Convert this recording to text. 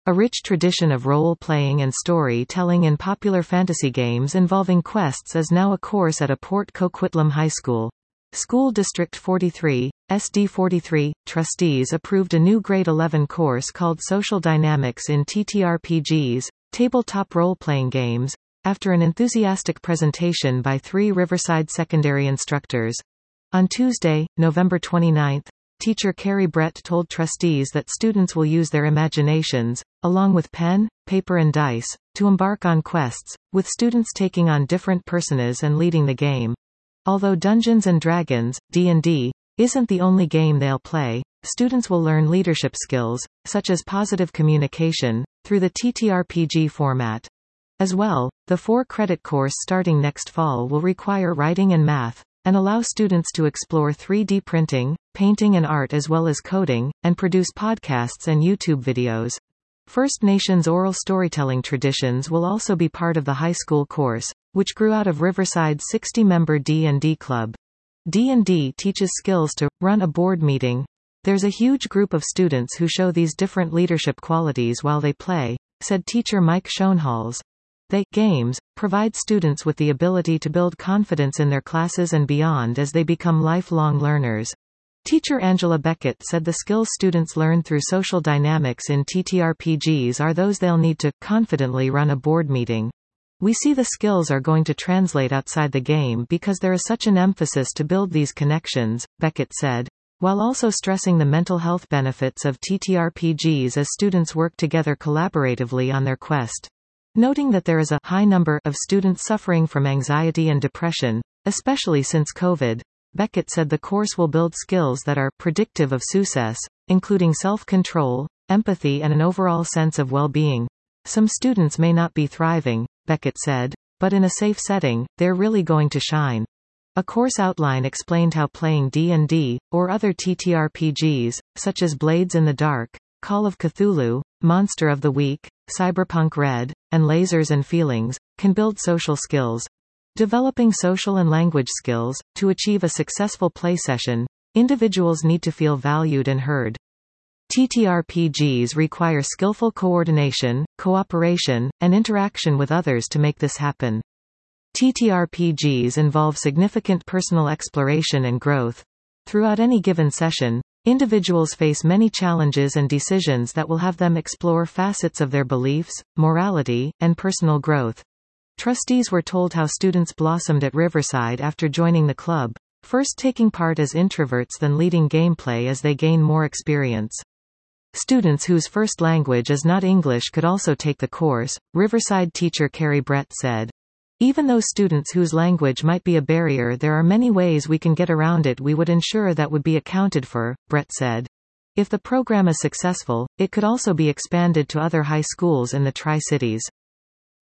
A rich tradition of role-playing and story-telling in popular fantasy games involving quests is now a course at a Port Coquitlam High School. School District 43, SD43, trustees approved a new Grade 11 course called Social Dynamics in TTRPGs, tabletop role-playing games, after an enthusiastic presentation by 3 Riverside secondary instructors. On Tuesday, November 29, teacher Carrie Brett told trustees that students will use their imaginations, along with pen, paper and dice, to embark on quests, with students taking on different personas and leading the game. Although Dungeons & Dragons, D&D, isn't the only game they'll play, students will learn leadership skills, such as positive communication, through the TTRPG format. As well, the 4-credit course starting next fall will require writing and math, and allow students to explore 3D printing, painting and art as well as coding, and produce podcasts and YouTube videos. First Nations oral storytelling traditions will also be part of the high school course, which grew out of Riverside's 60-member D&D club. D&D teaches skills to run a board meeting. There's a huge group of students who show these different leadership qualities while they play, said teacher Mike Schoenhals. The games provide students with the ability to build confidence in their classes and beyond as they become lifelong learners. Teacher Angela Beckett said the skills students learn through social dynamics in TTRPGs are those they'll need to confidently run a board meeting. We see the skills are going to translate outside the game because there is such an emphasis to build these connections, Beckett said, while also stressing the mental health benefits of TTRPGs as students work together collaboratively on their quest. Noting that there is a high number of students suffering from anxiety and depression, especially since COVID, Beckett said the course will build skills that are predictive of success, including self-control, empathy and an overall sense of well-being. Some students may not be thriving, Beckett said, but in a safe setting, they're really going to shine. A course outline explained how playing D&D, or other TTRPGs, such as Blades in the Dark, Call of Cthulhu, Monster of the Week, Cyberpunk Red, and Lasers and Feelings, can build social skills. Developing social and language skills. To achieve a successful play session, individuals need to feel valued and heard. TTRPGs require skillful coordination, cooperation, and interaction with others to make this happen. TTRPGs involve significant personal exploration and growth. Throughout any given session, individuals face many challenges and decisions that will have them explore facets of their beliefs, morality, and personal growth. Trustees were told how students blossomed at Riverside after joining the club, first taking part as introverts then leading gameplay as they gain more experience. Students whose first language is not English could also take the course, Riverside teacher Carrie Brett said. Even though students whose language might be a barrier, there are many ways we can get around it we would ensure that would be accounted for, Brett said. If the program is successful, it could also be expanded to other high schools in the Tri-Cities.